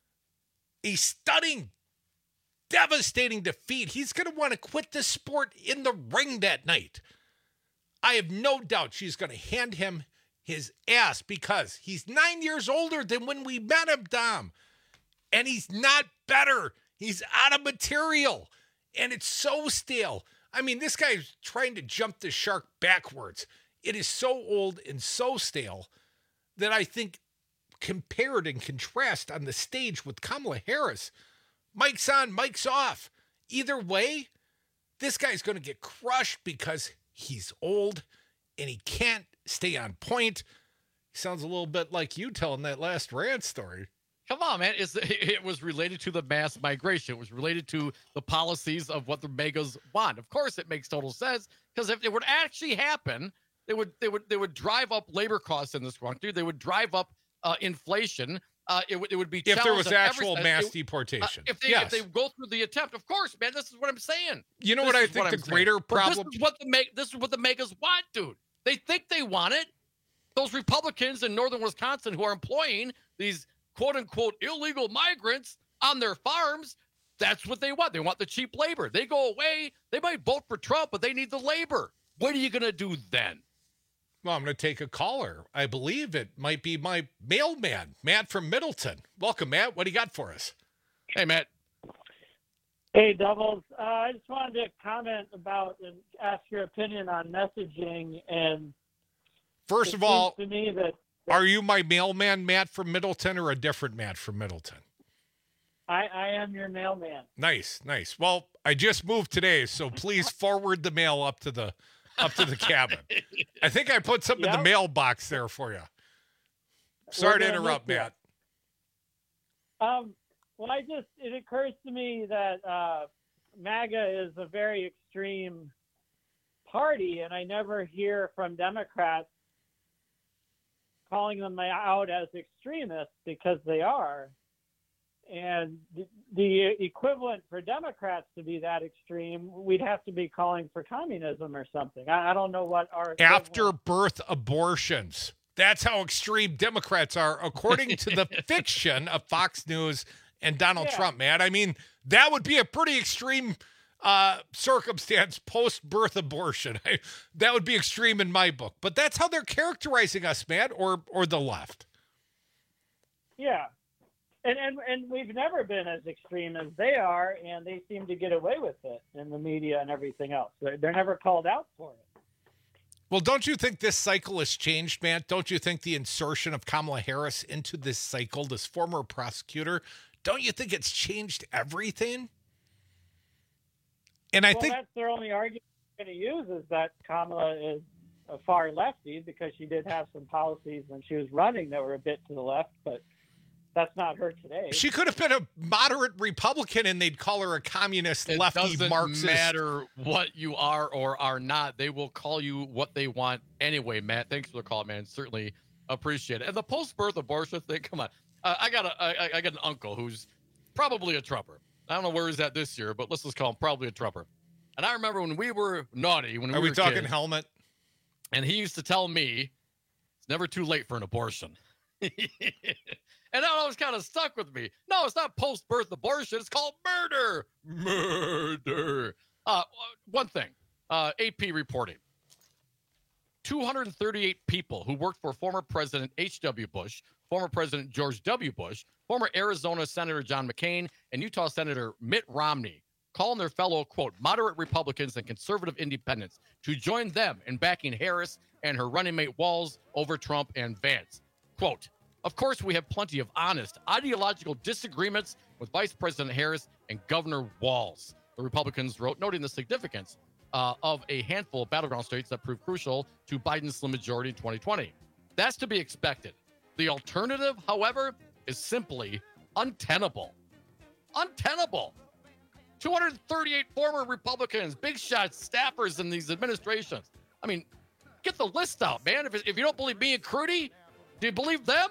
a stunning, devastating defeat. He's going to want to quit the sport in the ring that night. I have no doubt she's going to hand him his ass because he's 9 years older than when we met him, Dom. And he's not better. He's out of material. And it's so stale. I mean, this guy's trying to jump the shark backwards. It is so old and so stale that I think compared and contrast on the stage with Kamala Harris, mic's on, mic's off. Either way, this guy's going to get crushed because he's old and he can't stay on point. He sounds a little bit like you telling that last rant story. Come on, man. It was related to the mass migration. It was related to the policies of what the megas want. Of course, it makes total sense, because if it would actually happen, they would drive up labor costs in this country. They would drive up inflation. It would be if there was challenged on every actual side. mass deportation. If they go through the attempt, of course, man. This is what I'm saying. You know what I think the greater problem? This is what the megas want, dude. They think they want it. Those Republicans in northern Wisconsin who are employing these quote-unquote illegal migrants on their farms, that's what they want. They want the cheap labor. They go away. They might vote for Trump, but they need the labor. What are you going to do then? Well, I'm going to take a caller. I believe it might be my mailman, Matt from Middleton. Welcome, Matt. What do you got for us? Hey, Matt. Hey, Doubles. I just wanted to comment about and ask your opinion on messaging. And first of all, to me that are you my mailman, Matt from Middleton, or a different Matt from Middleton? I am your mailman. Nice. Well, I just moved today, so please forward the mail up to the cabin. I think I put something in the mailbox there for you. Sorry to interrupt, Matt. Well, it occurs to me that MAGA is a very extreme party, and I never hear from Democrats calling them out as extremists, because they are. And the equivalent for Democrats to be that extreme, we'd have to be calling for communism or something. I don't know what our after-birth abortions. That's how extreme Democrats are, according to the fiction of Fox News and Donald Trump, man. I mean, that would be a pretty extreme circumstance, post-birth abortion. That would be extreme in my book. But that's how they're characterizing us, Matt, or the left. Yeah. And we've never been as extreme as they are, and they seem to get away with it in the media and everything else. They're never called out for it. Well, don't you think this cycle has changed, Matt? Don't you think the insertion of Kamala Harris into this cycle, this former prosecutor, don't you think it's changed everything? And I think that's their only argument they're going to use, is that Kamala is a far lefty, because she did have some policies when she was running that were a bit to the left, but that's not her today. She could have been a moderate Republican, and they'd call her a communist, lefty, Marxist. It doesn't matter what you are or are not. They will call you what they want anyway, Matt. Thanks for the call, man. Certainly appreciate it. And the post-birth abortion thing, come on. I got an uncle who's probably a Trumper. I don't know where he's at this year, but let's just call him probably a Trumper. And I remember when we were naughty, when are we talking kids, helmet? And he used to tell me, it's never too late for an abortion. And that always kind of stuck with me. No, it's not post-birth abortion. It's called murder. Murder. One thing, AP reporting. 238 people who worked for former President H.W. Bush, former President George W. Bush, former Arizona Senator John McCain, and Utah Senator Mitt Romney, calling their fellow, quote, moderate Republicans and conservative independents to join them in backing Harris and her running mate Walz over Trump and Vance. Quote, of course, we have plenty of honest ideological disagreements with Vice President Harris and Governor Walz, the Republicans wrote, noting the significance of a handful of battleground states that proved crucial to Biden's slim majority in 2020. That's to be expected. The alternative, however, is simply untenable. Untenable. 238 former Republicans, big shots, staffers in these administrations. I mean, get the list out, man. If you don't believe me and Crudy, do you believe them?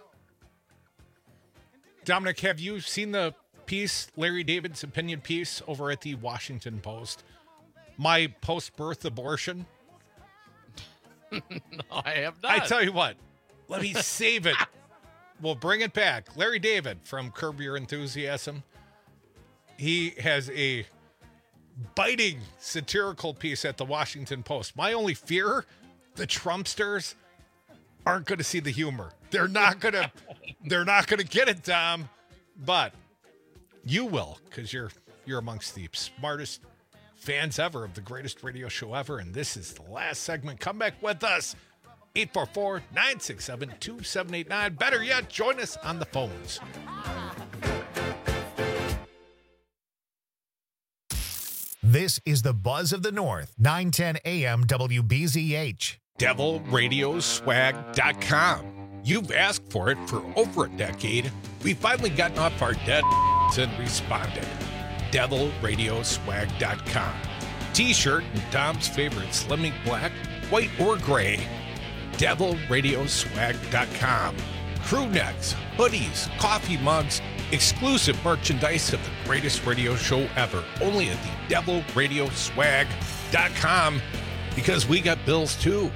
Dominic, have you seen the piece, Larry David's opinion piece over at the Washington Post? My post-birth abortion? No, I have not. I tell you what, let me save it. We'll bring it back. Larry David from Curb Your Enthusiasm. He has a biting satirical piece at the Washington Post. My only fear, the Trumpsters aren't going to see the humor. They're not going to get it, Dom, but you will, because you're amongst the smartest fans ever of the greatest radio show ever, and this is the last segment. Come back with us, 844-967-2789. Better yet, join us on the phones. This is the Buzz of the North, 910 AM WBZH. DevilRadioswag.com. You've asked for it for over a decade. We've finally gotten off our dead and responded. DevilRadioswag.com. T-shirt in Dom's favorite slimming black, white, or gray. DevilRadioswag.com. Crew necks, hoodies, coffee mugs, exclusive merchandise of the greatest radio show ever. Only at the DevilRadioswag.com, because we got bills too.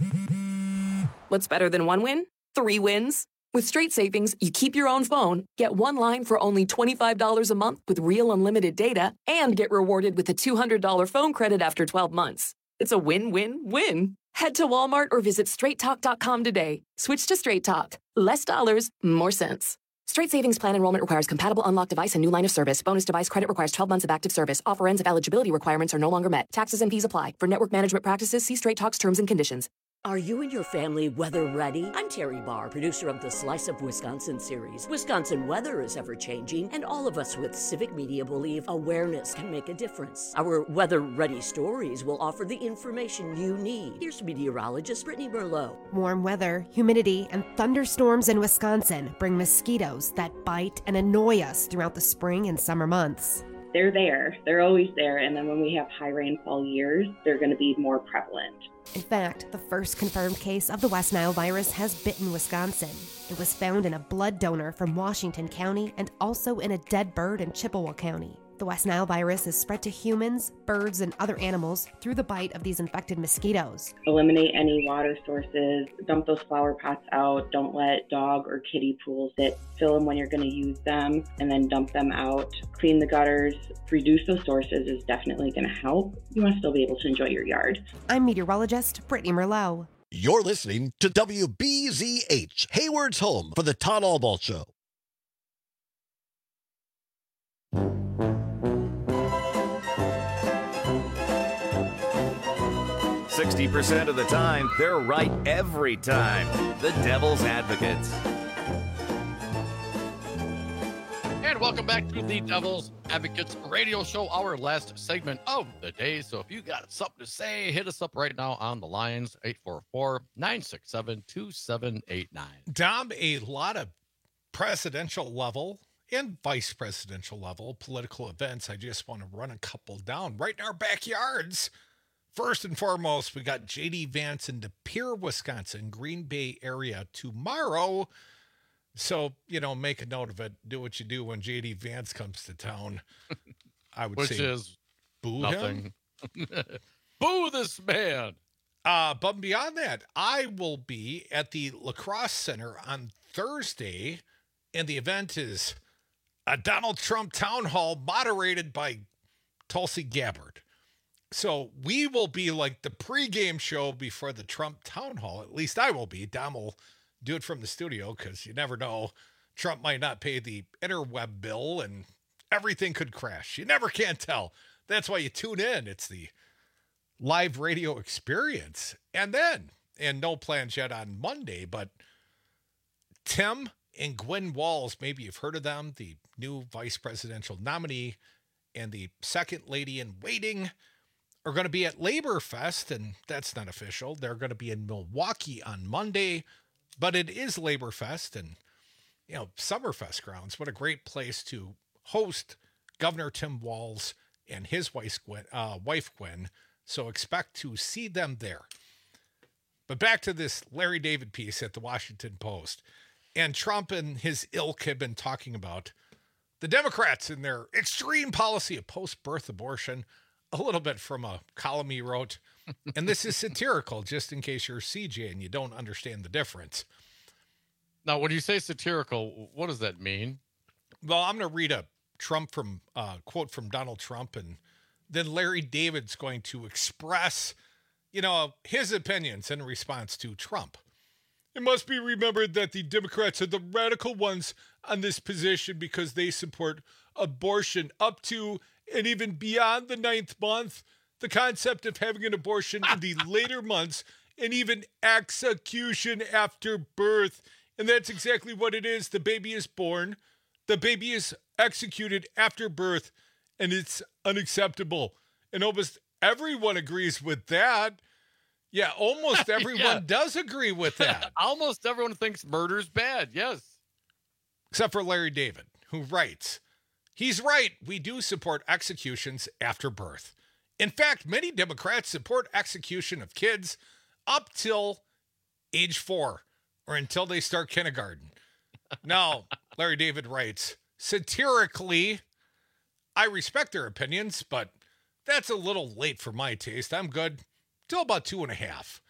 What's better than one win? 3 wins. With Straight Savings, you keep your own phone, get one line for only $25 a month with real unlimited data, and get rewarded with a $200 phone credit after 12 months. It's a win-win-win. Head to Walmart or visit straighttalk.com today. Switch to Straight Talk. Less dollars, more sense. Straight Savings Plan enrollment requires compatible unlocked device and new line of service. Bonus device credit requires 12 months of active service. Offer ends if eligibility requirements are no longer met. Taxes and fees apply. For network management practices, see Straight Talk's terms and conditions. Are you and your family weather ready? I'm Terry Barr, producer of the Slice of Wisconsin series. Wisconsin weather is ever-changing, and all of us with civic media believe awareness can make a difference. Our weather-ready stories will offer the information you need. Here's meteorologist Brittany Merlot. Warm weather, humidity, and thunderstorms in Wisconsin bring mosquitoes that bite and annoy us throughout the spring and summer months. They're there. They're always there. And then when we have high rainfall years, they're going to be more prevalent. In fact, the first confirmed case of the West Nile virus has bitten Wisconsin. It was found in a blood donor from Washington County and also in a dead bird in Chippewa County. The West Nile virus is spread to humans, birds, and other animals through the bite of these infected mosquitoes. Eliminate any water sources, dump those flower pots out, don't let dog or kitty pools sit, fill them when you're going to use them, and then dump them out. Clean the gutters, reduce those sources is definitely going to help. You want to still be able to enjoy your yard. I'm meteorologist Brittany Merlot. You're listening to WBZH, Hayward's home for the Todd Albaugh Show. 60% of the time, they're right every time. The Devil's Advocates. And welcome back to the Devil's Advocates radio show, our last segment of the day. So if you got something to say, hit us up right now on the lines, 844-967-2789. Dom, a lot of presidential level and vice presidential level political events. I just want to run a couple down right in our backyards. First and foremost, we got J.D. Vance in De Pere, Wisconsin, Green Bay area tomorrow. So, make a note of it. Do what you do when J.D. Vance comes to town. I would say. Which is boo nothing. Him. Boo this man. But beyond that, I will be at the Lacrosse Center on Thursday, and the event is a Donald Trump town hall moderated by Tulsi Gabbard. So we will be like the pregame show before the Trump town hall. At least I will be. Dom will do it from the studio because you never know. Trump might not pay the interweb bill and everything could crash. You never can tell. That's why you tune in. It's the live radio experience. And no plans yet on Monday, but Tim and Gwen Walz, maybe you've heard of them, the new vice presidential nominee and the second lady in waiting, are going to be at Labor Fest, and that's not official. They're going to be in Milwaukee on Monday, but it is Labor Fest and, Summerfest grounds. What a great place to host Governor Tim Walz and his wife Gwen. So expect to see them there. But back to this Larry David piece at the Washington Post. And Trump and his ilk have been talking about the Democrats and their extreme policy of post-birth abortion. A little bit from a column he wrote. And this is satirical, just in case you're CJ and you don't understand the difference. Now, when you say satirical, what does that mean? Well, I'm going to read a quote from Donald Trump, and then Larry David's going to express, his opinions in response to Trump. It must be remembered that the Democrats are the radical ones on this position because they support abortion up to and even beyond the 9th month. The concept of having an abortion in the later months and even execution after birth. And that's exactly what it is. The baby is born. The baby is executed after birth, and it's unacceptable. And almost everyone agrees with that. Yeah, almost everyone does agree with that. Almost everyone thinks murder's bad, yes. Except for Larry David, who writes, he's right, we do support executions after birth. In fact, many Democrats support execution of kids up till age 4 or until they start kindergarten. Now, Larry David writes, satirically, I respect their opinions, but that's a little late for my taste. I'm good till about 2.5.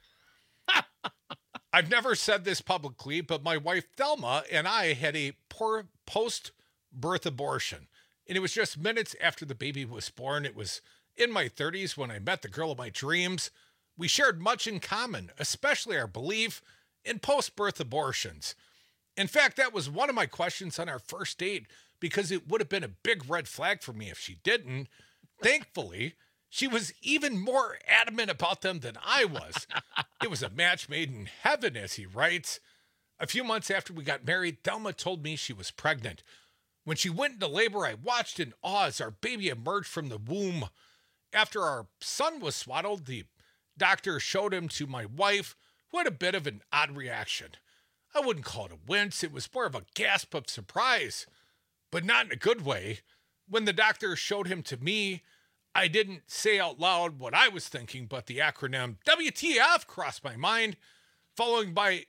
I've never said this publicly, but my wife Thelma and I had a poor post-birth abortion. And it was just minutes after the baby was born. It was in my 30s when I met the girl of my dreams. We shared much in common, especially our belief in post-birth abortions. In fact, that was one of my questions on our first date because it would have been a big red flag for me if she didn't. Thankfully, she was even more adamant about them than I was. It was a match made in heaven, as he writes. A few months after we got married, Thelma told me she was pregnant. When she went into labor, I watched in awe as our baby emerged from the womb. After our son was swaddled, the doctor showed him to my wife, who had a bit of an odd reaction. I wouldn't call it a wince. It was more of a gasp of surprise, but not in a good way. When the doctor showed him to me, I didn't say out loud what I was thinking, but the acronym WTF crossed my mind, following by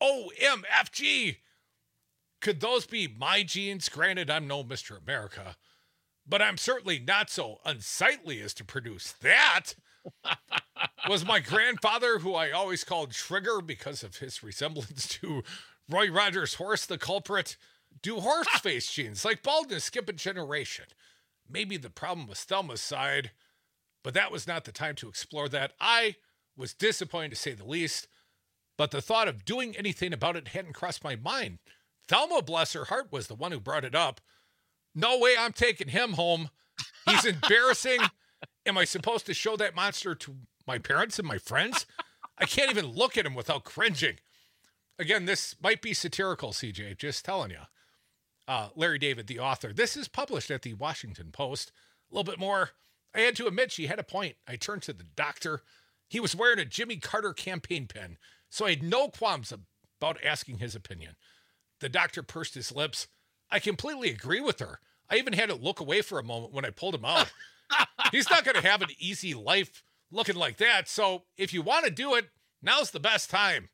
OMFG. Could those be my genes? Granted, I'm no Mr. America, but I'm certainly not so unsightly as to produce that. Was my grandfather, who I always called Trigger because of his resemblance to Roy Rogers' horse, the culprit? Do horse face genes like baldness skip a generation? Maybe the problem was Thelma's side, but that was not the time to explore that. I was disappointed, to say the least, but the thought of doing anything about it hadn't crossed my mind. Thelma, bless her heart, was the one who brought it up. No way I'm taking him home. He's embarrassing. Am I supposed to show that monster to my parents and my friends? I can't even look at him without cringing. Again, this might be satirical, CJ, just telling you. Larry David, the author. This is published at the Washington Post. A little bit more. I had to admit she had a point. I turned to the doctor. He was wearing a Jimmy Carter campaign pin, so I had no qualms about asking his opinion. The doctor pursed his lips. I completely agree with her. I even had to look away for a moment when I pulled him out. He's not going to have an easy life looking like that, so if you want to do it, now's the best time.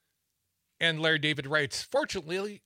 And Larry David writes, fortunately,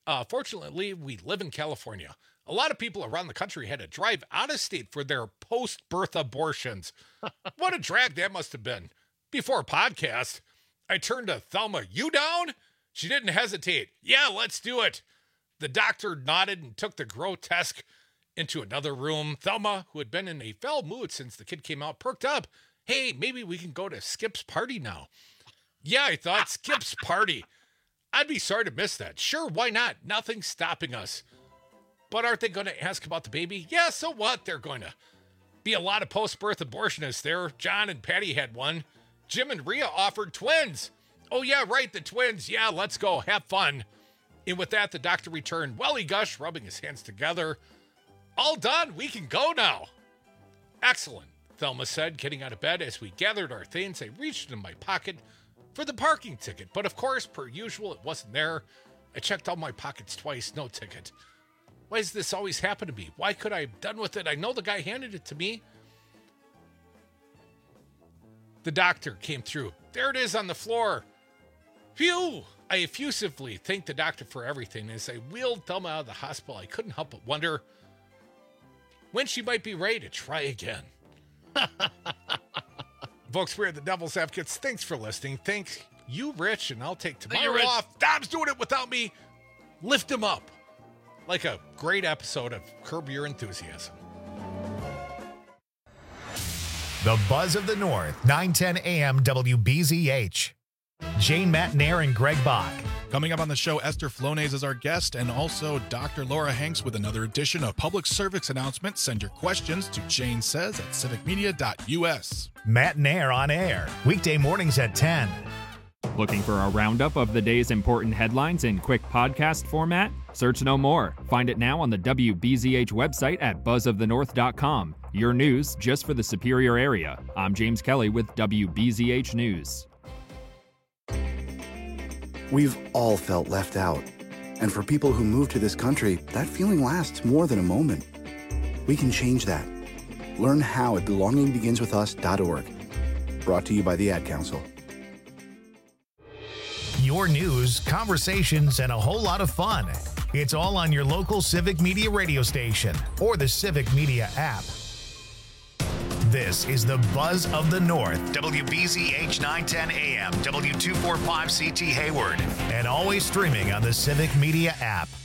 we live in California. A lot of people around the country had to drive out of state for their post-birth abortions. What a drag that must have been. Before podcast, I turned to Thelma. You down? She didn't hesitate. Yeah, let's do it. The doctor nodded and took the grotesque into another room. Thelma, who had been in a foul mood since the kid came out, perked up. Hey, maybe we can go to Skip's party now. Yeah, I thought, Skip's party. I'd be sorry to miss that. Sure, why not? Nothing's stopping us. But aren't they going to ask about the baby? Yeah, so what? They're going to be a lot of post-birth abortionists there. John and Patty had one. Jim and Rhea offered twins. Oh, yeah, right, the twins. Yeah, let's go. Have fun. And with that, the doctor returned. Well, he gushed, rubbing his hands together. All done. We can go now. Excellent, Thelma said, getting out of bed. As we gathered our things, I reached in my pocket for the parking ticket. But of course, per usual, it wasn't there. I checked all my pockets twice. No ticket. Why does this always happen to me? Why could I have done with it? I know the guy handed it to me. The doctor came through. There it is on the floor. Phew! I effusively thanked the doctor for everything. As I wheeled Thelma out of the hospital, I couldn't help but wonder when she might be ready to try again. Folks, we're the Devil's Advocates. Thanks for listening. Thank you, Rich, and I'll take tomorrow off. Dom's doing it without me. Lift him up. Like a great episode of Curb Your Enthusiasm. The Buzz of the North, 910 AM WBZH. Jane Matnair and Greg Bach. Coming up on the show, Esther Flonez is our guest, and also Dr. Laura Hanks with another edition of Public Service Announcement. Send your questions to janesays@civicmedia.us. Matnair on air, weekday mornings at 10. Looking for a roundup of the day's important headlines in quick podcast format? Search no more. Find it now on the WBZH website at buzzofthenorth.com. Your news just for the Superior area. I'm James Kelly with WBZH News. We've all felt left out. And for people who move to this country, that feeling lasts more than a moment. We can change that. Learn how at belongingbeginswithus.org. Brought to you by the Ad Council. Your news, conversations, and a whole lot of fun. It's all on your local Civic Media radio station or the Civic Media app. This is the Buzz of the North, WBZH 910 AM, W245CT Hayward, and always streaming on the Civic Media app.